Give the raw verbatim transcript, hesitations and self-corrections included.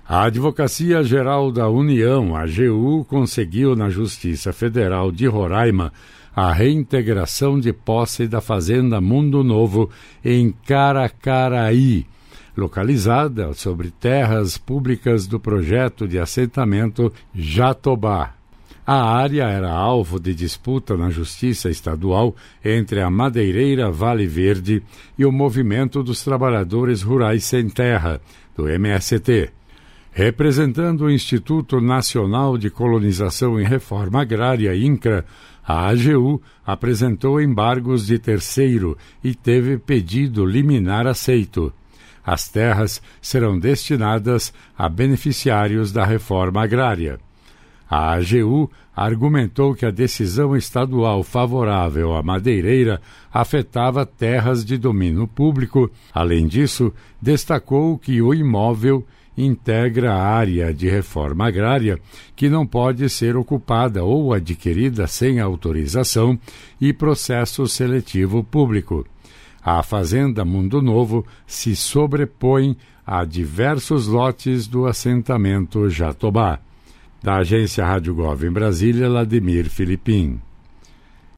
A Advocacia Geral da União, a AGU, conseguiu na Justiça Federal de Roraima a reintegração de posse da Fazenda Mundo Novo em Caracaraí, localizada sobre terras públicas do projeto de assentamento Jatobá. A área era alvo de disputa na Justiça Estadual entre a madeireira Vale Verde e o Movimento dos Trabalhadores Rurais Sem Terra, do M S T. Representando o Instituto Nacional de Colonização e Reforma Agrária, INCRA, a AGU apresentou embargos de terceiro e teve pedido liminar aceito. As terras serão destinadas a beneficiários da reforma agrária. A AGU argumentou que a decisão estadual favorável à madeireira afetava terras de domínio público. Além disso, destacou que o imóvel integra a área de reforma agrária que não pode ser ocupada ou adquirida sem autorização e processo seletivo público. A Fazenda Mundo Novo se sobrepõe a diversos lotes do assentamento Jatobá. Da agência Rádio Gov em Brasília, Ladimir Filipim.